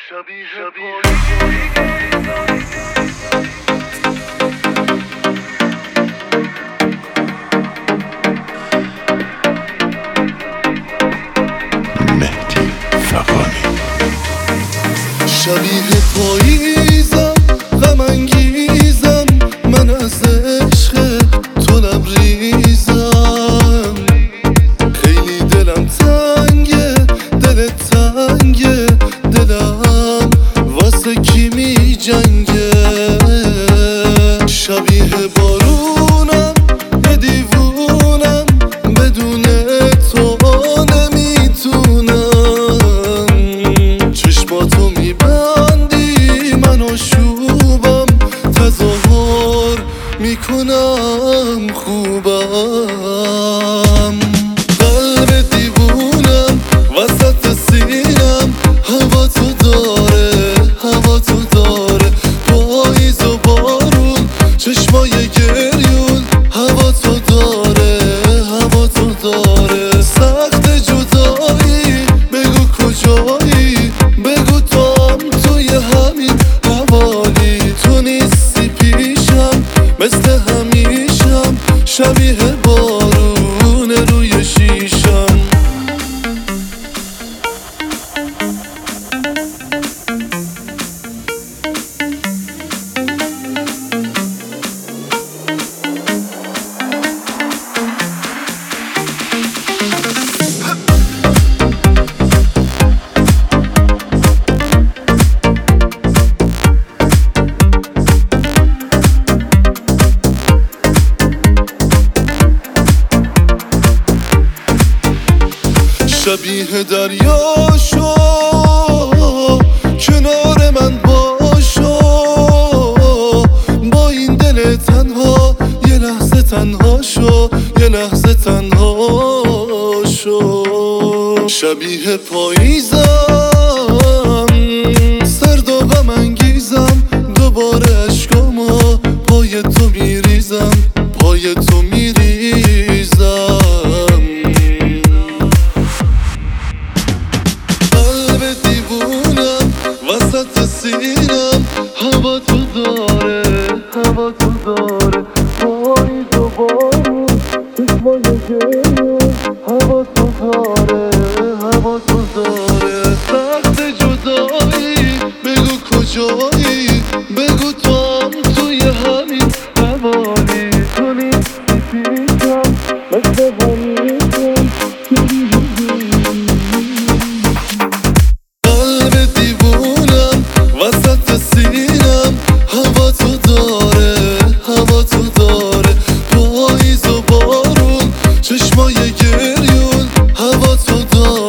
مهدی فغانی. شبیه پاییزم، غم انگیزم، من از عشق تو لبریزم. خیلی دلم تنگه، دل تنگه، دلم واسه کی می جنگه. شبیه بارونم، یه دیوونم، بدون تو نمیتونم. چشماتو میبندی، من آشوبم، تظاهر میکنم خوبم. قلب دیوونم وسط سینم، هوا تو داره، هوا تو داره. پاییز و بارون، چشمای گریون، هوا تو داره، هوا تو داره. سخت جدایی، بگو کجایی، بگو توام توی همین حوالی. تو نیستی پیشم، مثل همیشم، شبیه بارون روی شیشم. شبیه دریا شو، کنار من باشو. با این دل تنها یه لحظه تنها شو، یه لحظه تنها شو. شبیه پاییزم، سرد و غم انگیزم، دوباره اشکامو پای تو میریزم، پای تو میریزم. وسط سینم، هوا تو داره، هوا تو داره. پاییز و بارون، چشمای گریون، هوا تو داره، هوا تو داره. سخت جدایی، بگو کجایی، بگو توام توی همین حوالی. تو نیستی پیشم، مثل همیشم. وسط سینم، هوا تو داره، هوا تو داره. پاییز و بارون، چشمای گریون، هوا تو داره.